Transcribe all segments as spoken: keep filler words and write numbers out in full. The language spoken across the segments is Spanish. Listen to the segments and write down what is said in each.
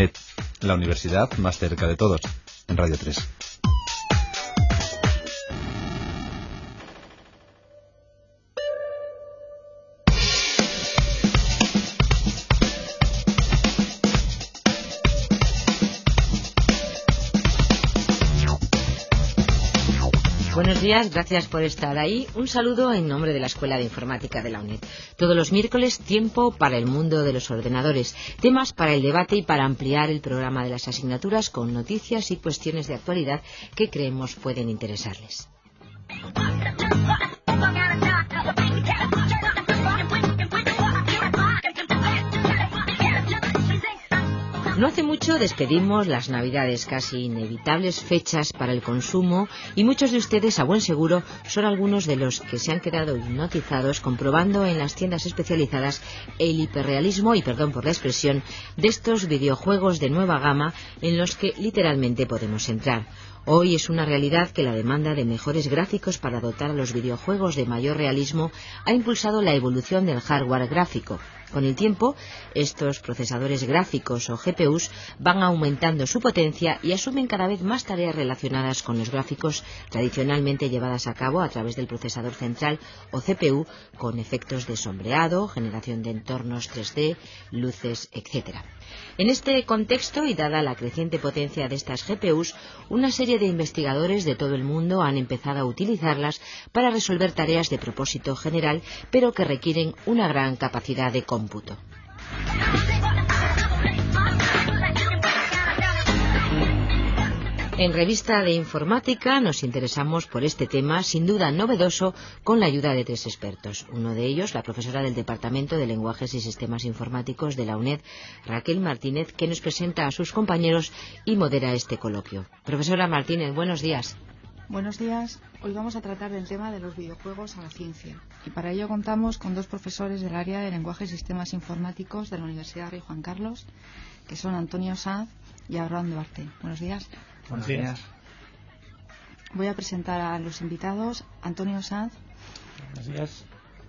UNED, la universidad más cerca de todos, en Radio tres. Buenos días, gracias por estar ahí. Un saludo en nombre de la Escuela de Informática de la UNED. Todos los miércoles, tiempo para el mundo de los ordenadores, temas para el debate y para ampliar el programa de las asignaturas con noticias y cuestiones de actualidad que creemos pueden interesarles. No hace mucho despedimos las Navidades, casi inevitables fechas para el consumo, y muchos de ustedes, a buen seguro, son algunos de los que se han quedado hipnotizados comprobando en las tiendas especializadas el hiperrealismo, y perdón por la expresión, de estos videojuegos de nueva gama en los que literalmente podemos entrar. Hoy es una realidad que la demanda de mejores gráficos para dotar a los videojuegos de mayor realismo ha impulsado la evolución del hardware gráfico. Con el tiempo, estos procesadores gráficos o G P Us van aumentando su potencia y asumen cada vez más tareas relacionadas con los gráficos tradicionalmente llevadas a cabo a través del procesador central o C P U, con efectos de sombreado, generación de entornos tres D, luces, etcétera. En este contexto, y dada la creciente potencia de estas G P Us, una serie de investigadores de todo el mundo han empezado a utilizarlas para resolver tareas de propósito general, pero que requieren una gran capacidad de cómputo. En Revista de Informática nos interesamos por este tema, sin duda novedoso, con la ayuda de tres expertos. Uno de ellos, la profesora del Departamento de Lenguajes y Sistemas Informáticos de la UNED, Raquel Martínez, que nos presenta a sus compañeros y modera este coloquio. Profesora Martínez, buenos días. Buenos días. Hoy vamos a tratar del tema de los videojuegos a la ciencia. Y para ello contamos con dos profesores del área de Lenguajes y Sistemas Informáticos de la Universidad Rey Juan Carlos, que son Antonio Sanz y Abraham Duarte. Buenos días. Buenos días. Voy a presentar a los invitados. Antonio Sanz. Buenos días.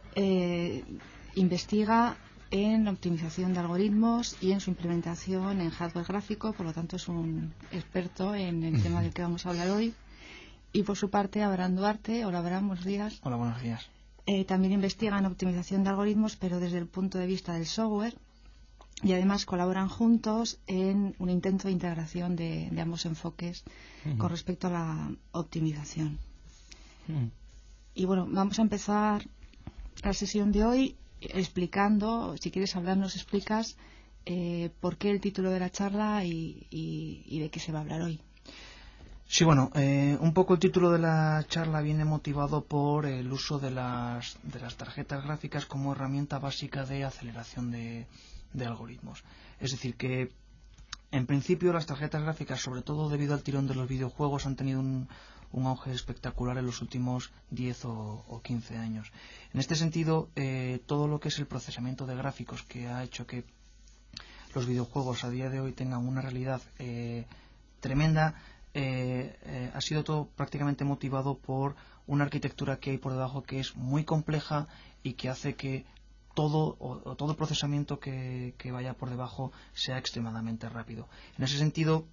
Eh, investiga en la optimización de algoritmos y en su implementación en hardware gráfico, por lo tanto es un experto en el tema del que vamos a hablar hoy. Y por su parte, Abraham Duarte. Hola, Abraham, buenos días. Hola, buenos días. Eh, también investiga en optimización de algoritmos, pero desde el punto de vista del software. Y además colaboran juntos en un intento de integración de, de ambos enfoques uh-huh. con respecto a la optimización. Uh-huh. Y bueno, vamos a empezar la sesión de hoy explicando, si quieres hablar, nos explicas eh, por qué el título de la charla y, y, y de qué se va a hablar hoy. Sí, bueno, eh, un poco el título de la charla viene motivado por el uso de las, de las tarjetas gráficas como herramienta básica de aceleración de, de algoritmos. Es decir, que en principio las tarjetas gráficas, sobre todo debido al tirón de los videojuegos, han tenido un, un auge espectacular en los últimos diez o, o quince años. En este sentido, eh, todo lo que es el procesamiento de gráficos que ha hecho que los videojuegos a día de hoy tengan una realidad eh, tremenda, Eh, eh, ha sido todo prácticamente motivado por una arquitectura que hay por debajo que es muy compleja y que hace que todo o, o todo procesamiento que, que vaya por debajo sea extremadamente rápido. En ese sentido,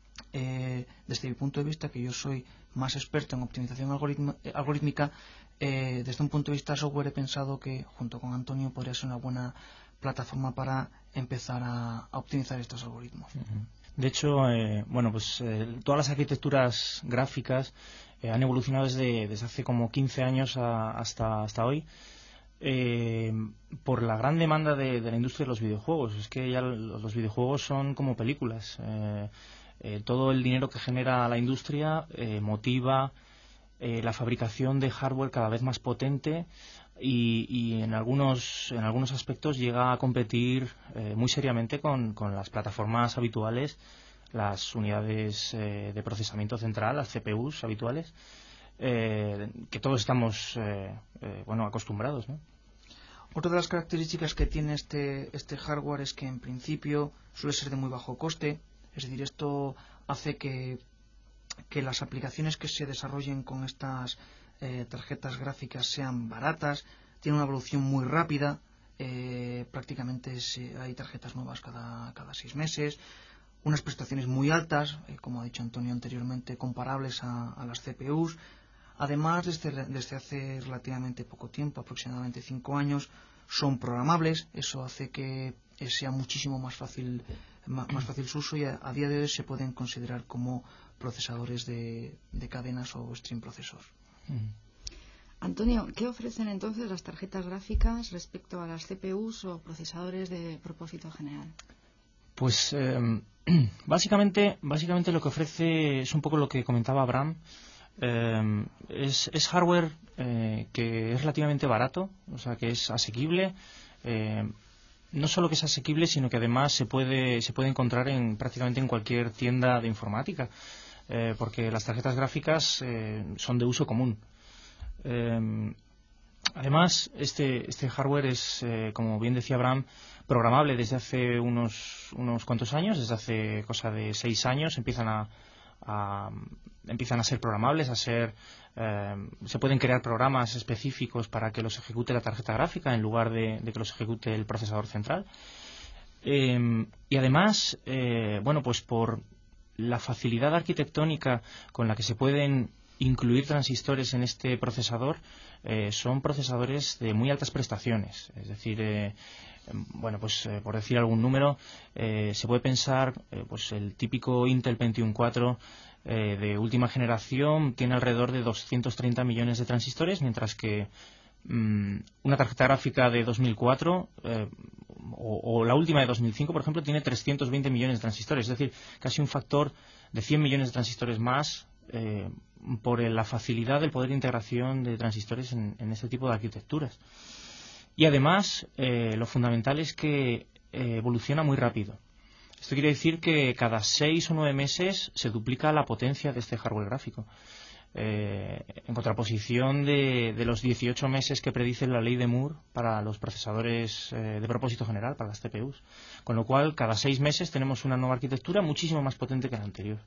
eh, desde mi punto de vista, que yo soy más experto en optimización algoritm- eh, algorítmica, eh, desde un punto de vista software he pensado que junto con Antonio podría ser una buena plataforma para empezar a, a optimizar estos algoritmos. Uh-huh. De hecho, eh, bueno, pues eh, todas las arquitecturas gráficas eh, han evolucionado desde, desde hace como quince años a, hasta, hasta hoy eh, por la gran demanda de, de la industria de los videojuegos. Es que ya los, los videojuegos son como películas. Eh, eh, todo el dinero que genera la industria eh, motiva eh, la fabricación de hardware cada vez más potente y, y en algunos en algunos aspectos llega a competir eh, muy seriamente con, con las plataformas habituales, las unidades eh, de procesamiento central, las C P Us habituales, eh, que todos estamos eh, eh, bueno acostumbrados, ¿no? Otra de las características que tiene este, este hardware es que en principio suele ser de muy bajo coste, es decir, esto hace que, que las aplicaciones que se desarrollen con estas eh, tarjetas gráficas sean baratas, tiene una evolución muy rápida, eh, prácticamente se, hay tarjetas nuevas cada, cada seis meses, unas prestaciones muy altas, eh, como ha dicho Antonio anteriormente, comparables a, a las C P Us. Además, desde, desde hace relativamente poco tiempo, aproximadamente cinco años, son programables. Eso hace que sea muchísimo más fácil, más, más fácil su uso, y a, a día de hoy se pueden considerar como procesadores de, de cadenas o stream processors. Antonio, ¿qué ofrecen entonces las tarjetas gráficas respecto a las C P Us o procesadores de propósito general? Pues eh, básicamente, básicamente lo que ofrece es un poco lo que comentaba Abraham. Eh, es, es hardware eh, que es relativamente barato, o sea que es asequible. Eh, no solo que es asequible, sino que además se puede se puede encontrar en prácticamente en cualquier tienda de informática, eh, porque las tarjetas gráficas eh, son de uso común. Eh, además, este este hardware es, eh, como bien decía Abraham, programable desde hace unos unos cuantos años, desde hace cosa de seis años empiezan a A, empiezan a ser programables, a ser eh, se pueden crear programas específicos para que los ejecute la tarjeta gráfica en lugar de, de que los ejecute el procesador central. Eh, y además, eh, bueno, pues por la facilidad arquitectónica con la que se pueden incluir transistores en este procesador, eh, son procesadores de muy altas prestaciones. Es decir, eh, bueno, pues eh, por decir algún número, eh, se puede pensar, eh, pues el típico Intel Pentium cuatro eh, de última generación tiene alrededor de doscientos treinta millones de transistores, mientras que mmm, una tarjeta gráfica de dos mil cuatro eh, o, o la última de dos mil cinco, por ejemplo, tiene trescientos veinte millones de transistores, es decir, casi un factor de cien millones de transistores más, eh, por la facilidad del poder de integración de transistores en, en este tipo de arquitecturas. Y además, eh, lo fundamental es que eh, evoluciona muy rápido. Esto quiere decir que cada seis o nueve meses se duplica la potencia de este hardware gráfico. Eh, en contraposición de, de los dieciocho meses que predice la ley de Moore para los procesadores eh, de propósito general, para las C P Us. Con lo cual, cada seis meses tenemos una nueva arquitectura muchísimo más potente que la anterior.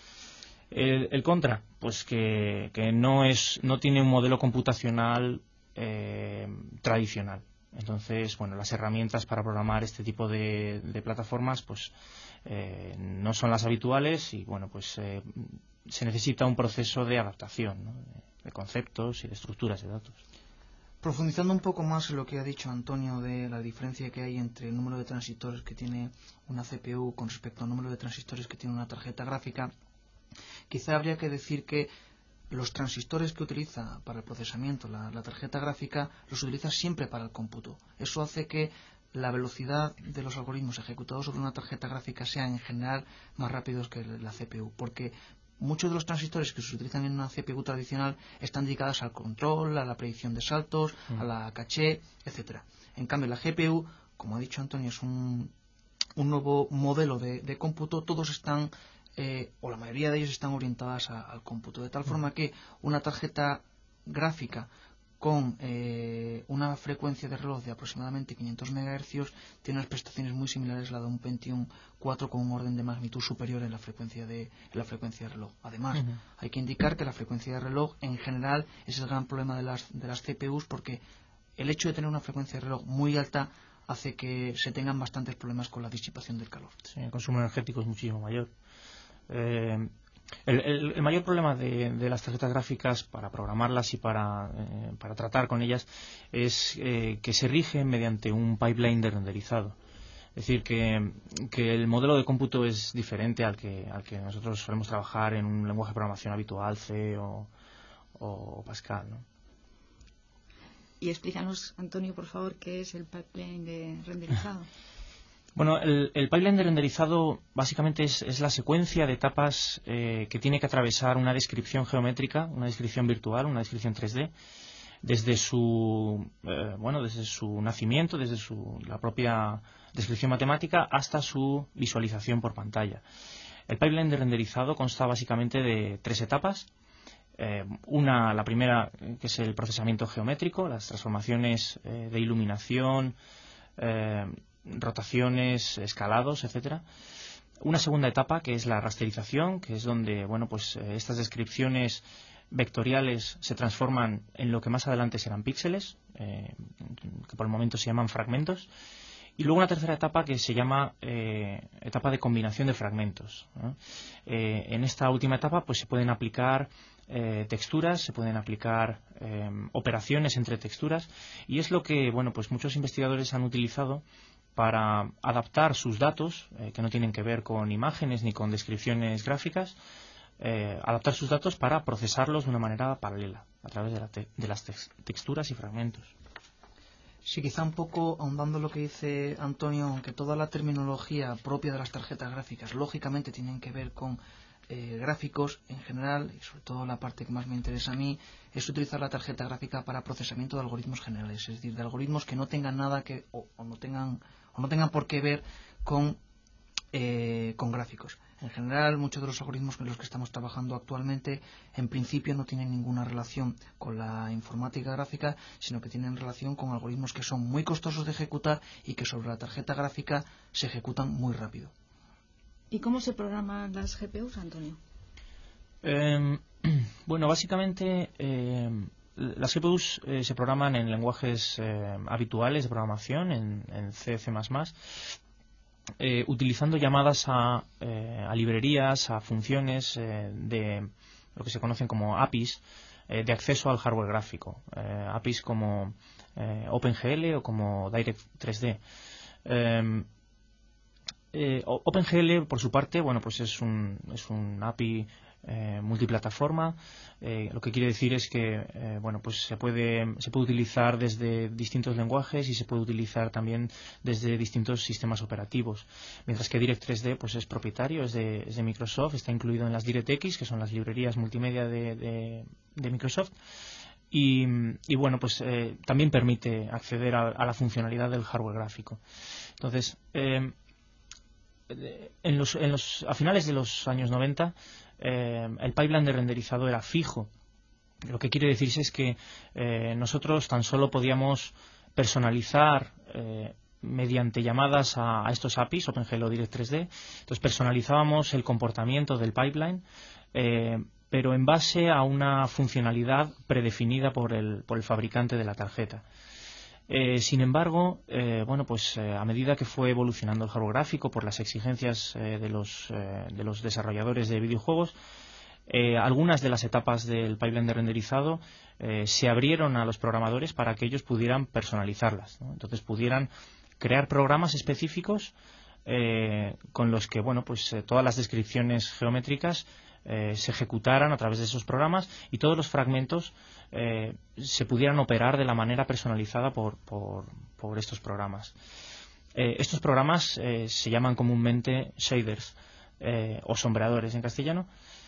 El, el contra, pues que, que no es, no tiene un modelo computacional eh, tradicional. Entonces, bueno, las herramientas para programar este tipo de, de plataformas, pues eh, no son las habituales y, bueno, pues eh, se necesita un proceso de adaptación, ¿no? de, de conceptos y de estructuras de datos. Profundizando un poco más en lo que ha dicho Antonio de la diferencia que hay entre el número de transistores que tiene una C P U con respecto al número de transistores que tiene una tarjeta gráfica, quizá habría que decir que los transistores que utiliza para el procesamiento la, la tarjeta gráfica los utiliza siempre para el cómputo. Eso hace que la velocidad de los algoritmos ejecutados sobre una tarjeta gráfica sea en general más rápidos que la C P U, porque muchos de los transistores que se utilizan en una C P U tradicional están dedicados al control, a la predicción de saltos, mm. a la caché, etcétera. En cambio, la G P U, como ha dicho Antonio, es un, un nuevo modelo de, de cómputo. Todos están, eh, o la mayoría de ellos están orientadas a, al cómputo, de tal mm. forma que una tarjeta gráfica con eh, una frecuencia de reloj de aproximadamente quinientos megahercios tiene unas prestaciones muy similares a la de un Pentium cuatro con un orden de magnitud superior en la frecuencia de, en la frecuencia de reloj. Además, uh-huh. hay que indicar que la frecuencia de reloj en general es el gran problema de las, de las C P Us, porque el hecho de tener una frecuencia de reloj muy alta hace que se tengan bastantes problemas con la disipación del calor. Sí, el consumo energético es muchísimo mayor. Eh, El, el, el mayor problema de, de las tarjetas gráficas para programarlas y para, eh, para tratar con ellas es eh, que se rigen mediante un pipeline de renderizado. Es decir, que, que el modelo de cómputo es diferente al que, al que nosotros solemos trabajar en un lenguaje de programación habitual, C o, o Pascal, ¿no? Y explícanos, Antonio, por favor, qué es el pipeline de renderizado. Bueno, el, el pipeline de renderizado básicamente es, es la secuencia de etapas eh, que tiene que atravesar una descripción geométrica, una descripción virtual, una descripción tres D, desde su eh, bueno, desde su nacimiento, desde su, la propia descripción matemática hasta su visualización por pantalla. El pipeline de renderizado consta básicamente de tres etapas. Eh, una, la primera, que es el procesamiento geométrico, las transformaciones eh, de iluminación, eh, rotaciones, escalados, etcétera. Una segunda etapa que es la rasterización, que es donde, bueno, pues eh, estas descripciones vectoriales se transforman en lo que más adelante serán píxeles, eh, que por el momento se llaman fragmentos. Y luego una tercera etapa que se llama eh, etapa de combinación de fragmentos, ¿no? Eh, en esta última etapa pues se pueden aplicar eh, texturas, se pueden aplicar eh, operaciones entre texturas, y es lo que bueno pues muchos investigadores han utilizado para adaptar sus datos, eh, que no tienen que ver con imágenes ni con descripciones gráficas, eh, adaptar sus datos para procesarlos de una manera paralela a través de, la te de las tex texturas y fragmentos. Sí, quizá un poco ahondando lo que dice Antonio, aunque toda la terminología propia de las tarjetas gráficas lógicamente tienen que ver con eh, gráficos en general, y sobre todo la parte que más me interesa a mí es utilizar la tarjeta gráfica para procesamiento de algoritmos generales, es decir, de algoritmos que no tengan nada que o, o no tengan o no tengan por qué ver con eh, con gráficos. En general, muchos de los algoritmos con los que estamos trabajando actualmente, en principio no tienen ninguna relación con la informática gráfica, sino que tienen relación con algoritmos que son muy costosos de ejecutar y que sobre la tarjeta gráfica se ejecutan muy rápido. ¿Y cómo se programan las G P Us, Antonio? Eh, bueno, básicamente eh, las G P Us eh, se programan en lenguajes eh, habituales de programación, en, en C, C más más. Eh, utilizando llamadas a, eh, a librerías, a funciones eh, de lo que se conocen como A P Is eh, de acceso al hardware gráfico, eh, A P Is como eh, OpenGL o como Direct tres D. Eh, eh, OpenGL, por su parte, bueno, pues es un, es un A P I eh, multiplataforma. Eh, lo que quiere decir es que eh, bueno, pues se puede se puede utilizar desde distintos lenguajes y se puede utilizar también desde distintos sistemas operativos, mientras que Direct tres D pues es propietario, es de, es de Microsoft, está incluido en las DirectX, que son las librerías multimedia de, de, de Microsoft. Y, y bueno, pues eh, también permite acceder a, a la funcionalidad del hardware gráfico. Entonces, eh, en los, en los, a finales de los años noventa, eh, el pipeline de renderizado era fijo. Lo que quiere decirse es que eh, nosotros tan solo podíamos personalizar eh, mediante llamadas a, a estos A P Is, OpenGL o Direct tres D. Entonces personalizábamos el comportamiento del pipeline, eh, pero en base a una funcionalidad predefinida por el, por el fabricante de la tarjeta. Eh, sin embargo, eh, bueno, pues eh, a medida que fue evolucionando el hardware gráfico por las exigencias eh, de, los, eh, de los desarrolladores de videojuegos, eh, algunas de las etapas del pipeline de renderizado eh, se abrieron a los programadores para que ellos pudieran personalizarlas, ¿no? Entonces pudieran crear programas específicos eh, con los que, bueno, pues eh, todas las descripciones geométricas eh, se ejecutaran a través de esos programas y todos los fragmentos Eh, se pudieran operar de la manera personalizada por, por, por estos programas. Eh, estos programas eh, se llaman comúnmente shaders eh, o sombreadores en castellano,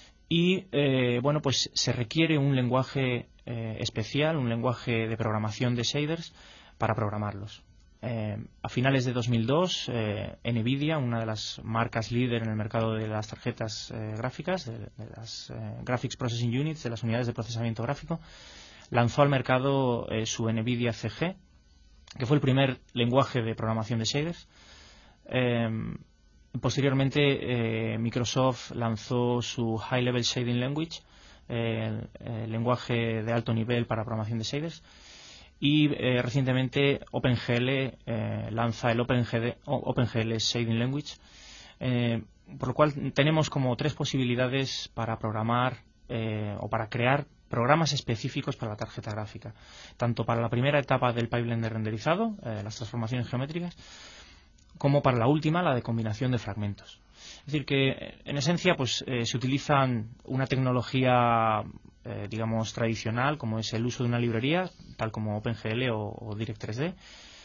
y eh, bueno, pues se requiere un lenguaje eh, especial, un lenguaje de programación de shaders para programarlos. Eh, a finales de dos mil dos, eh, NVIDIA, una de las marcas líder en el mercado de las tarjetas eh, gráficas, de, de las eh, Graphics Processing Units, de las unidades de procesamiento gráfico, lanzó al mercado eh, su NVIDIA C G, que fue el primer lenguaje de programación de shaders. Eh, posteriormente, eh, Microsoft lanzó su High Level Shading Language, eh, el lenguaje de alto nivel para programación de shaders. Y eh, recientemente OpenGL eh, lanza el OpenGL, OpenGL Shading Language, eh, por lo cual tenemos como tres posibilidades para programar eh, o para crear programas específicos para la tarjeta gráfica, tanto para la primera etapa del pipeline de renderizado, eh, las transformaciones geométricas, como para la última, la de combinación de fragmentos. Es decir, que en esencia pues eh, se utilizan una tecnología eh, digamos tradicional, como es el uso de una librería, tal como OpenGL o, o Direct tres D,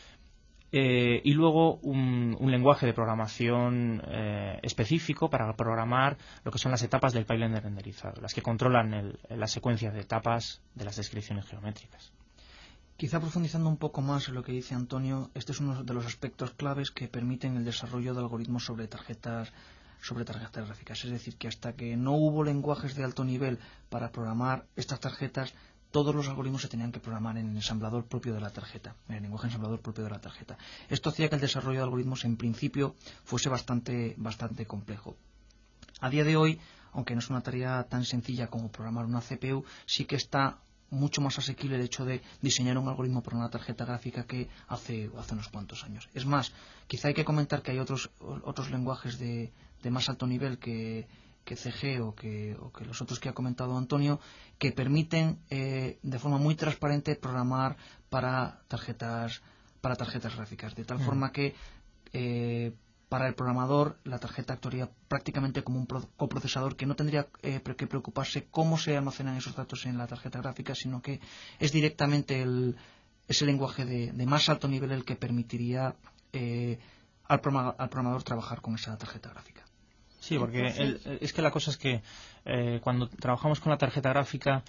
eh, y luego un, un lenguaje de programación eh, específico para programar lo que son las etapas del pipeline de renderizado, las que controlan el, la secuencia de etapas de las descripciones geométricas. Quizá profundizando un poco más en lo que dice Antonio, este es uno de los aspectos claves que permiten el desarrollo de algoritmos sobre tarjetas sobre tarjetas gráficas. Es decir, que hasta que no hubo lenguajes de alto nivel para programar estas tarjetas, todos los algoritmos se tenían que programar en el ensamblador propio de la tarjeta, en el lenguaje ensamblador propio de la tarjeta. Esto hacía que el desarrollo de algoritmos en principio fuese bastante, bastante complejo. A día de hoy, aunque no es una tarea tan sencilla como programar una C P U, sí que está mucho más asequible el hecho de diseñar un algoritmo para una tarjeta gráfica que hace, hace unos cuantos años. Es más, quizá hay que comentar que hay otros, otros lenguajes de, de más alto nivel que, que C G o que, o que los otros que ha comentado Antonio, que permiten eh, de forma muy transparente programar para tarjetas, para tarjetas gráficas, de tal mm. forma que eh, para el programador la tarjeta actuaría prácticamente como un coprocesador que no tendría eh, que preocuparse cómo se almacenan esos datos en la tarjeta gráfica, sino que es directamente el, ese lenguaje de, de más alto nivel el que permitiría eh, al, programa, al programador trabajar con esa tarjeta gráfica. Sí, porque el, es que la cosa es que eh, cuando trabajamos con la tarjeta gráfica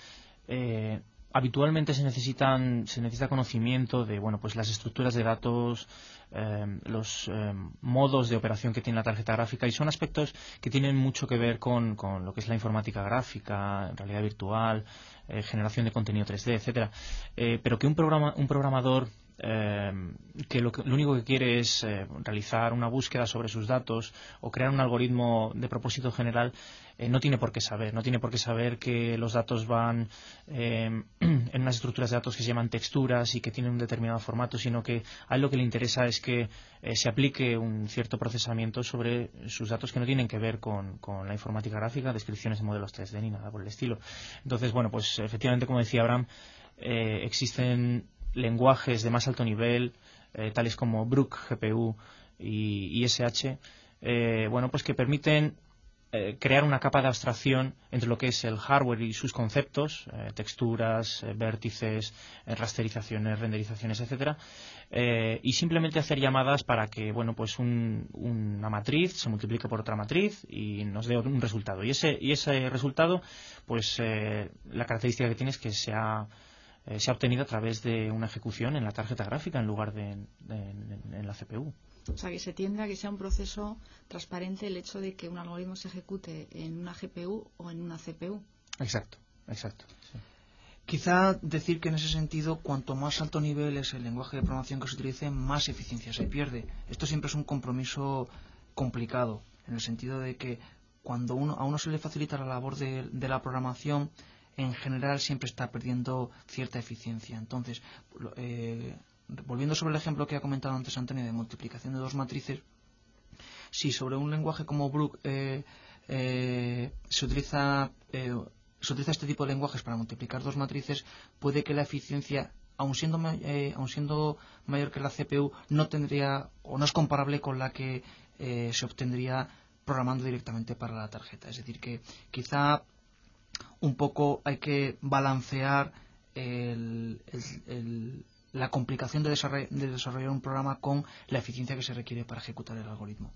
eh, habitualmente se necesitan se necesita conocimiento de bueno pues las estructuras de datos, eh, los eh, modos de operación que tiene la tarjeta gráfica, y son aspectos que tienen mucho que ver con, con lo que es la informática gráfica, realidad virtual, eh, generación de contenido tres D, etcétera. Eh, pero que un programa un programador Eh, que, lo que lo único que quiere es eh, realizar una búsqueda sobre sus datos o crear un algoritmo de propósito general, eh, no tiene por qué saber, no tiene por qué saber que los datos van eh, en unas estructuras de datos que se llaman texturas y que tienen un determinado formato, sino que a él lo que le interesa es que eh, se aplique un cierto procesamiento sobre sus datos que no tienen que ver con, con la informática gráfica, descripciones de modelos tres D ni nada por el estilo. Entonces, bueno, pues efectivamente, como decía Abraham, eh, existen lenguajes de más alto nivel, eh, tales como Brook, G P U y, y S H, eh, bueno, pues que permiten eh, crear una capa de abstracción entre lo que es el hardware y sus conceptos, eh, texturas, eh, vértices, eh, rasterizaciones, renderizaciones, etcétera, eh, y simplemente hacer llamadas para que, bueno, pues un, una matriz se multiplique por otra matriz y nos dé un resultado. Y ese, y ese resultado, pues eh, la característica que tiene es que sea Eh, se ha obtenido a través de una ejecución en la tarjeta gráfica en lugar de, de, de en la C P U. O sea, que se tiende a que sea un proceso transparente el hecho de que un algoritmo se ejecute en una G P U o en una C P U. Exacto, exacto. Sí. Quizá decir que en ese sentido, cuanto más alto nivel es el lenguaje de programación que se utilice, más eficiencia se pierde. Esto siempre es un compromiso complicado, en el sentido de que cuando uno, a uno se le facilita la labor de, de la programación, en general siempre está perdiendo cierta eficiencia. Entonces, eh, volviendo sobre el ejemplo que ha comentado antes Antonio de multiplicación de dos matrices, si sobre un lenguaje como Brook eh, eh, se utiliza eh, se utiliza este tipo de lenguajes para multiplicar dos matrices, puede que la eficiencia, aun siendo eh, aun siendo mayor que la C P U, no tendría o no es comparable con la que eh, se obtendría programando directamente para la tarjeta. Es decir, que quizá un poco hay que balancear el, el, el, la complicación de desarrollar, de desarrollar un programa con la eficiencia que se requiere para ejecutar el algoritmo.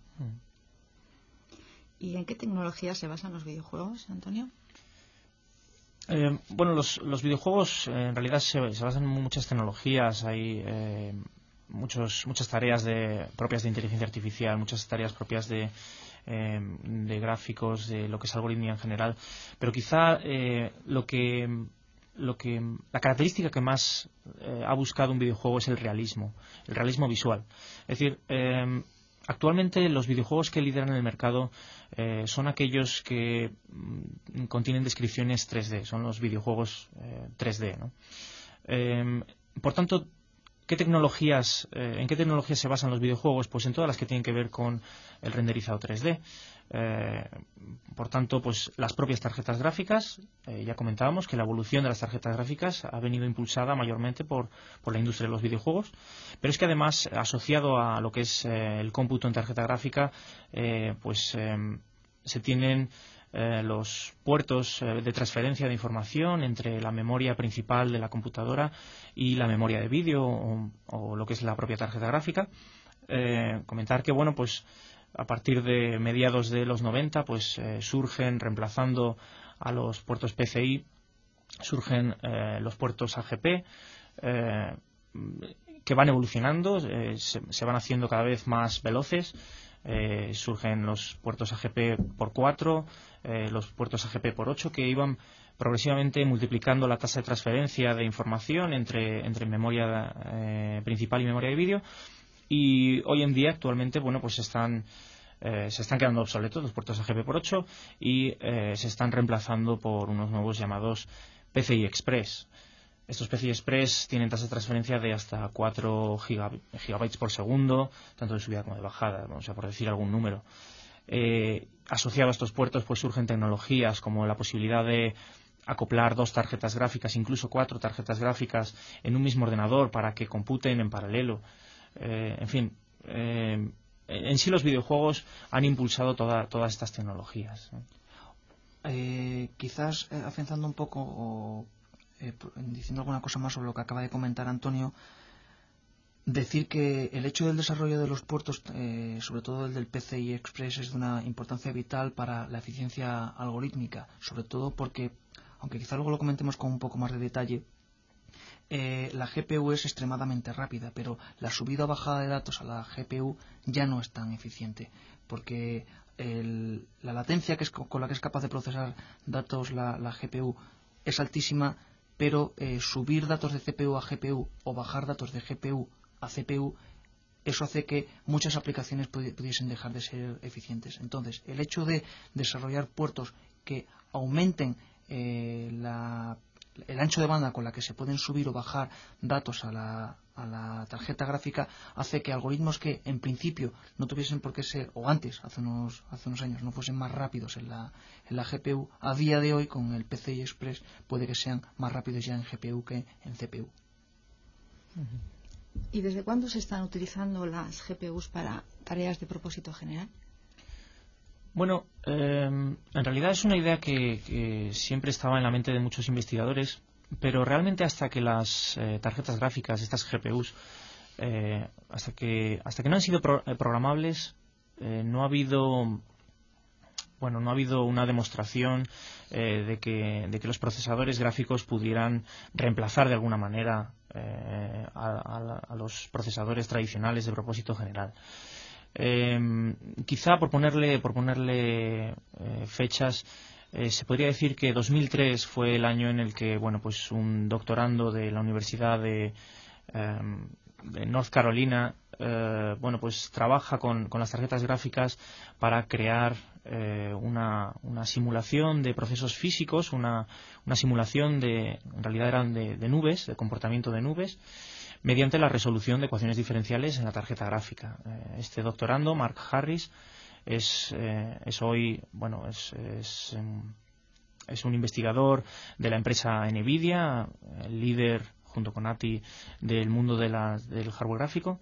¿Y en qué tecnologías se basan los videojuegos, Antonio? Eh, bueno, los, los videojuegos eh, en realidad se, se basan en muchas tecnologías. Hay eh, muchos, muchas tareas de, propias de inteligencia artificial, muchas tareas propias de Eh, de gráficos, de lo que es algoritmia en general, pero quizá eh, lo que lo que la característica que más eh, ha buscado un videojuego es el realismo, el realismo visual. Es decir, eh, actualmente los videojuegos que lideran el mercado eh, son aquellos que mm, contienen descripciones tres D, son los videojuegos eh, tres D, ¿no? Eh, por tanto, ¿Qué tecnologías, eh, ¿En qué tecnologías se basan los videojuegos? Pues en todas las que tienen que ver con el renderizado tres D. Eh, por tanto, pues las propias tarjetas gráficas, eh, ya comentábamos que la evolución de las tarjetas gráficas ha venido impulsada mayormente por, por la industria de los videojuegos, pero es que además, asociado a lo que es eh, el cómputo en tarjeta gráfica, eh, pues eh, se tienen Eh, los puertos eh, de transferencia de información entre la memoria principal de la computadora y la memoria de vídeo o, o lo que es la propia tarjeta gráfica. Eh, comentar que, bueno, pues a partir de mediados de los noventa, pues eh, surgen, reemplazando a los puertos P C I, surgen eh, los puertos A G P, eh, que van evolucionando, eh, se, se van haciendo cada vez más veloces. Eh, surgen los puertos A G P por cuatro, eh, los puertos A G P por ocho, que iban progresivamente multiplicando la tasa de transferencia de información entre, entre memoria eh, principal y memoria de vídeo, y hoy en día actualmente, bueno, pues están eh, se están quedando obsoletos los puertos A G P por ocho y eh, se están reemplazando por unos nuevos llamados P C I Express. estos P C I Express tienen tasas de transferencia de hasta cuatro gigabytes por segundo, tanto de subida como de bajada, o sea, por decir algún número. Eh, asociado a estos puertos pues surgen tecnologías como la posibilidad de acoplar dos tarjetas gráficas, incluso cuatro tarjetas gráficas en un mismo ordenador para que computen en paralelo. Eh, en fin, eh, en sí los videojuegos han impulsado toda, todas estas tecnologías. Eh, quizás eh, afianzando un poco o eh, diciendo alguna cosa más sobre lo que acaba de comentar Antonio, decir que el hecho del desarrollo de los puertos, eh, sobre todo el del P C I Express, es de una importancia vital para la eficiencia algorítmica, sobre todo porque, aunque quizá luego lo comentemos con un poco más de detalle, eh, la G P U es extremadamente rápida, pero la subida o bajada de datos a la G P U ya no es tan eficiente, porque el, la latencia que es con la que es capaz de procesar datos la, la G P U es altísima, pero eh, subir datos de C P U a G P U o bajar datos de G P U a C P U, eso hace que muchas aplicaciones pudiesen dejar de ser eficientes. Entonces, el hecho de desarrollar puertos que aumenten eh, la, el ancho de banda con la que se pueden subir o bajar datos a la, a la tarjeta gráfica hace que algoritmos que en principio no tuviesen por qué ser, o antes, hace unos, hace unos años, no fuesen más rápidos en la, en la G P U, a día de hoy con el P C I Express puede que sean más rápidos ya en G P U que en C P U. Uh-huh. ¿Y desde cuándo se están utilizando las G P Us para tareas de propósito general? Bueno, eh, en realidad es una idea que, que siempre estaba en la mente de muchos investigadores, pero realmente hasta que las eh, tarjetas gráficas, estas G P Us, eh, hasta que hasta que no han sido pro, eh, programables, eh, no ha habido bueno no ha habido una demostración eh, de que de que los procesadores gráficos pudieran reemplazar de alguna manera eh, a, a, a los procesadores tradicionales de propósito general. Eh, quizá por ponerle por ponerle eh, fechas, eh, se podría decir que dos mil tres fue el año en el que bueno pues un doctorando de la Universidad de, eh, de North Carolina eh, bueno pues trabaja con, con las tarjetas gráficas para crear eh, una, una simulación de procesos físicos, una, una simulación de, en realidad eran de, de nubes, de comportamiento de nubes, mediante la resolución de ecuaciones diferenciales en la tarjeta gráfica. Eh, este doctorando, Mark Harris, es, eh, es hoy, bueno, es, es, es un investigador de la empresa NVIDIA, el líder, junto con A T I, del mundo de la, del hardware gráfico.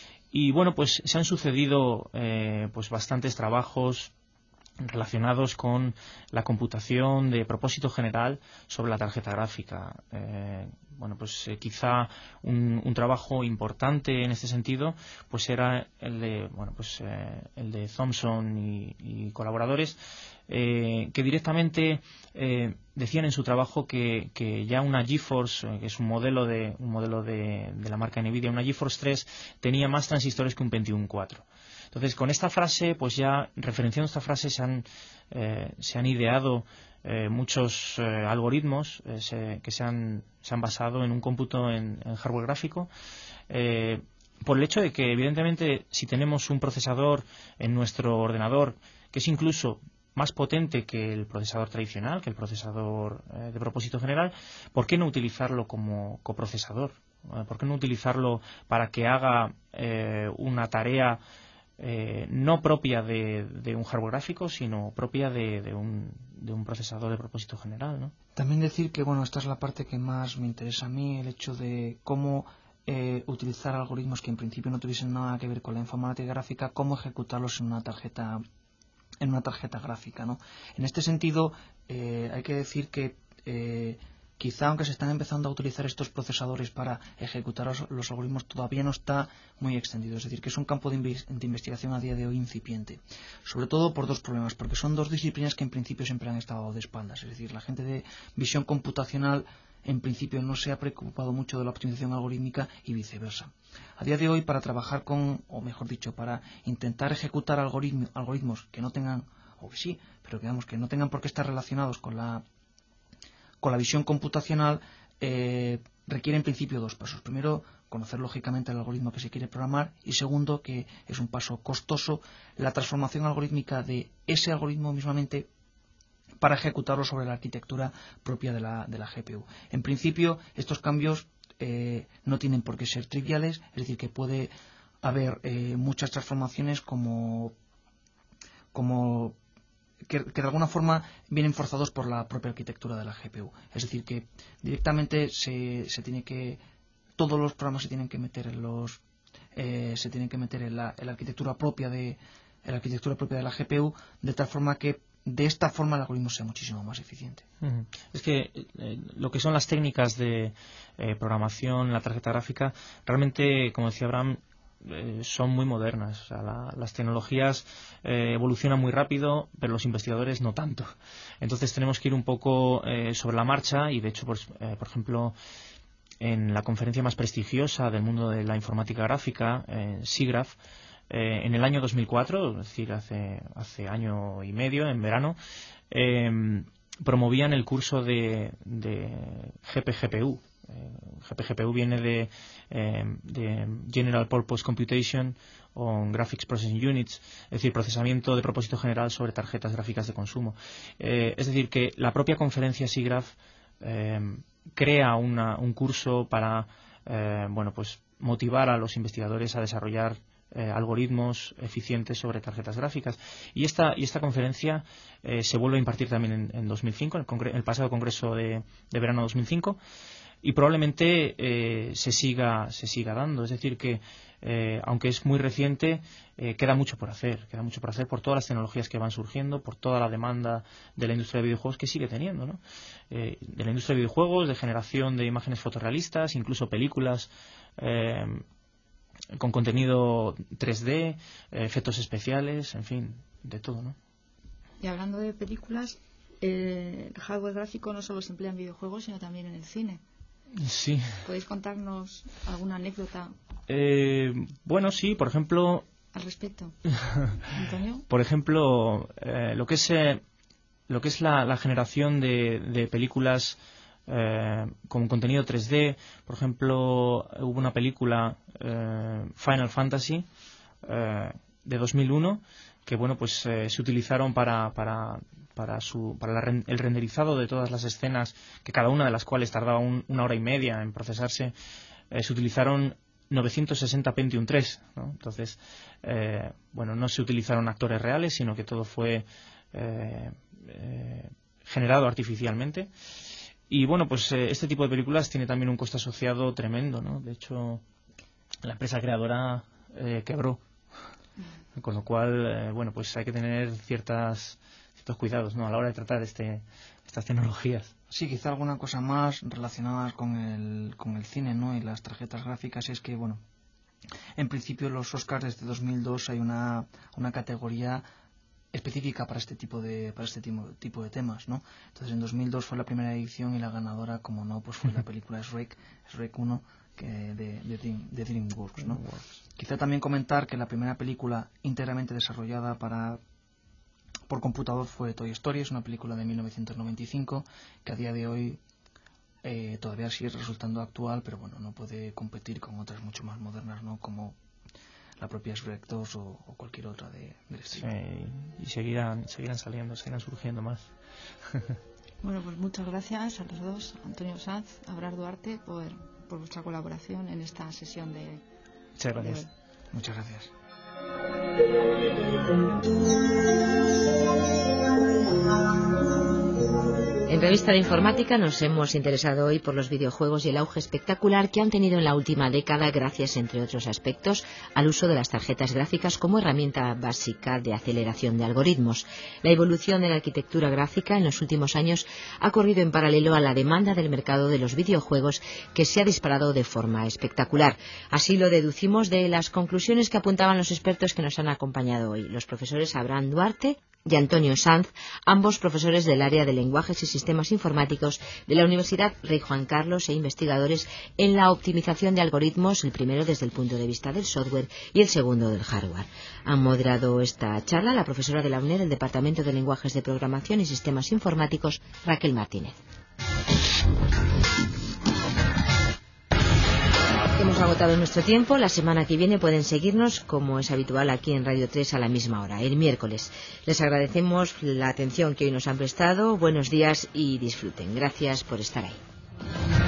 Y bueno, pues se han sucedido eh, pues bastantes trabajos relacionados con la computación de propósito general sobre la tarjeta gráfica. Eh, bueno, pues eh, quizá un, un trabajo importante en este sentido, pues era el de, bueno, pues eh, el de Thomson y, y colaboradores, eh, que directamente eh, decían en su trabajo que, que ya una GeForce, eh, que es un modelo de un modelo de, de la marca NVIDIA, una GeForce tres tenía más transistores que un Pentium cuatro. Entonces, con esta frase, pues ya, referenciando esta frase, se han, eh, se han ideado eh, muchos eh, algoritmos eh, se, que se han, se han basado en un cómputo en, en hardware gráfico, eh, por el hecho de que, evidentemente, si tenemos un procesador en nuestro ordenador que es incluso más potente que el procesador tradicional, que el procesador eh, de propósito general, ¿por qué no utilizarlo como coprocesador? ¿Por qué no utilizarlo para que haga eh, una tarea Eh, no propia de, de un hardware gráfico, sino propia de, de, un, de un procesador de propósito general, ¿no? También decir que, bueno, esta es la parte que más me interesa a mí, el hecho de cómo eh, utilizar algoritmos que en principio no tuviesen nada que ver con la informática gráfica, cómo ejecutarlos en una tarjeta en una tarjeta gráfica, ¿no? En este sentido, eh, hay que decir que eh, quizá aunque se están empezando a utilizar estos procesadores para ejecutar los, los algoritmos, todavía no está muy extendido. Es decir, que es un campo de, inve- de investigación a día de hoy incipiente. Sobre todo por dos problemas, porque son dos disciplinas que en principio siempre han estado de espaldas. Es decir, la gente de visión computacional en principio no se ha preocupado mucho de la optimización algorítmica y viceversa. A día de hoy, para trabajar con, o mejor dicho, para intentar ejecutar algoritmos, algoritmos que no tengan, o que sí, pero que, digamos, que no tengan por qué estar relacionados con la con la visión computacional, eh, requiere en principio dos pasos. Primero, conocer lógicamente el algoritmo que se quiere programar, y segundo, que es un paso costoso, la transformación algorítmica de ese algoritmo mismamente para ejecutarlo sobre la arquitectura propia de la, de la G P U. En principio, estos cambios eh, no tienen por qué ser triviales, es decir, que puede haber eh, muchas transformaciones como, como que, que de alguna forma vienen forzados por la propia arquitectura de la G P U. Es decir, que directamente se, se tiene que todos los programas se tienen que meter en los eh, se tienen que meter en la, en la arquitectura propia de en la arquitectura propia de la G P U, de tal forma que de esta forma el algoritmo sea muchísimo más eficiente. Uh-huh. Es que eh, lo que son las técnicas de eh, programación, la tarjeta gráfica, realmente, como decía Abraham, eh, son muy modernas. O sea, la, las tecnologías eh, evolucionan muy rápido, pero los investigadores no tanto. Entonces tenemos que ir un poco eh, sobre la marcha y, de hecho, pues, eh, por ejemplo, en la conferencia más prestigiosa del mundo de la informática gráfica, eh, SIGGRAPH, Eh, en el año dos mil cuatro, es decir, hace, hace año y medio, en verano, eh, promovían el curso de, de G P G P U. Eh, G P G P U viene de, eh, de General Purpose Computation on Graphics Processing Units, es decir, procesamiento de propósito general sobre tarjetas gráficas de consumo. Eh, es decir, que la propia conferencia SIGGRAPH eh, crea una, un curso para eh, bueno, pues motivar a los investigadores a desarrollar Eh, algoritmos eficientes sobre tarjetas gráficas. Y esta, y esta conferencia eh, se vuelve a impartir también en, en dos mil cinco, en el, congre- el pasado congreso de, de verano dos mil cinco, y probablemente eh, se siga se siga dando. Es decir, que eh, aunque es muy reciente, eh, queda mucho por hacer. Queda mucho por hacer por todas las tecnologías que van surgiendo, por toda la demanda de la industria de videojuegos que sigue teniendo, ¿no? Eh, de la industria de videojuegos, de generación de imágenes fotorrealistas, incluso películas eh, con contenido tres D, eh, efectos especiales, en fin, de todo, ¿no? Y hablando de películas, eh, el hardware gráfico no solo se emplea en videojuegos, sino también en el cine. Sí. ¿Podéis contarnos alguna anécdota? Eh, bueno, sí, por ejemplo... Al respecto. Antonio. Por ejemplo, eh, lo que es eh, lo que es la, la generación de, de películas Eh, con contenido tres D. Por ejemplo, hubo una película, eh, Final Fantasy, eh, de dos mil uno, que bueno, pues eh, se utilizaron para para para su para la, el renderizado de todas las escenas, que cada una de las cuales tardaba un, una hora y media en procesarse. Eh, se utilizaron novecientos sesenta Pentium tres, ¿no? Entonces, eh, bueno, no se utilizaron actores reales, sino que todo fue eh, eh, generado artificialmente. Y bueno, pues eh, este tipo de películas tiene también un coste asociado tremendo, ¿no? De hecho, la empresa creadora eh, quebró. Con lo cual, eh, bueno, pues hay que tener ciertas, ciertos cuidados, ¿no? A la hora de tratar este, estas tecnologías. Sí, quizá alguna cosa más relacionada con el, con el cine, ¿no? Y las tarjetas gráficas es que, bueno, en principio los Oscars desde dos mil dos hay una, una categoría específica para este tipo de para este tipo, tipo de temas, ¿no? Entonces en dos mil dos fue la primera edición y la ganadora, como no, pues fue la película Shrek, Shrek uno, que de, de, Dream, de DreamWorks, ¿no? Quizá también comentar que la primera película íntegramente desarrollada para por computador fue Toy Story, es una película de mil novecientos noventa y cinco que a día de hoy eh, todavía sigue resultando actual, pero bueno, no puede competir con otras mucho más modernas, ¿no? Como la propia Shrek dos o, o cualquier otra de, del estilo. Sí, y seguirán, seguirán saliendo, seguirán surgiendo más. Bueno, pues muchas gracias a los dos, Antonio Sanz, Abraham Duarte, por, por vuestra colaboración en esta sesión de... Muchas gracias. De Muchas gracias. En Revista de Informática nos hemos interesado hoy por los videojuegos y el auge espectacular que han tenido en la última década gracias, entre otros aspectos, al uso de las tarjetas gráficas como herramienta básica de aceleración de algoritmos. La evolución de la arquitectura gráfica en los últimos años ha corrido en paralelo a la demanda del mercado de los videojuegos, que se ha disparado de forma espectacular. Así lo deducimos de las conclusiones que apuntaban los expertos que nos han acompañado hoy, los profesores Abraham Duarte y Antonio Sanz, ambos profesores del área de lenguajes y sistemas informáticos de la Universidad Rey Juan Carlos e investigadores en la optimización de algoritmos, el primero desde el punto de vista del software y el segundo del hardware. Han moderado esta charla la profesora de la UNED del Departamento de Lenguajes de Programación y Sistemas Informáticos, Raquel Martínez. Hemos agotado nuestro tiempo. La semana que viene pueden seguirnos, como es habitual, aquí en Radio tres a la misma hora, el miércoles. Les agradecemos la atención que hoy nos han prestado. Buenos días y disfruten. Gracias por estar ahí.